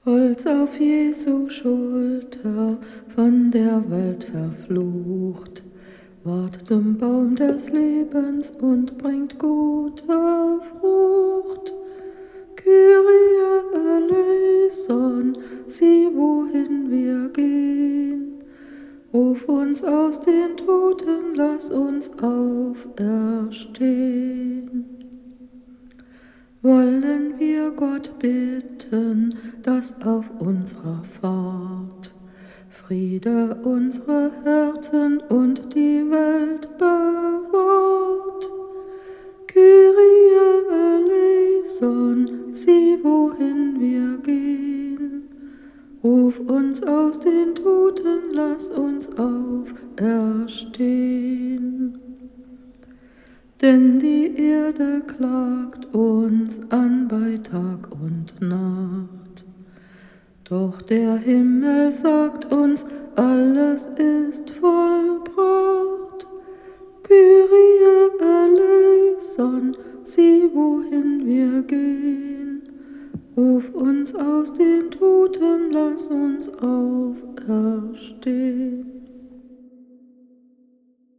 Holz auf Jesu Schulter, von der Welt verflucht, ward zum Baum des Lebens und bringt gute Frucht. Kyrie eleison, sieh, wohin wir gehen. Ruf uns aus den Toten, lass uns auferstehen. Wollen wir Gott bitten, dass auf unserer Fahrt Friede unsere Herzen und die Welt bewahrt. Kyrie eleison, sieh, wohin wir gehen. Ruf uns aus den Toten, lass uns auferstehen. Denn die Erde klagt uns an bei Tag und Nacht. Doch der Himmel sagt uns, alles ist vollbracht. Kyrie eleison, sieh, wohin wir gehen. Ruf uns aus den Toten, lass uns auferstehen.